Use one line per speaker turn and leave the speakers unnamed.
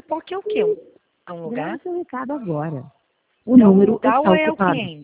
POC é o quê? É um lugar?
Grave seu recado agora. O
É um
número
lugar
está
ou é o
ocupado.
cliente?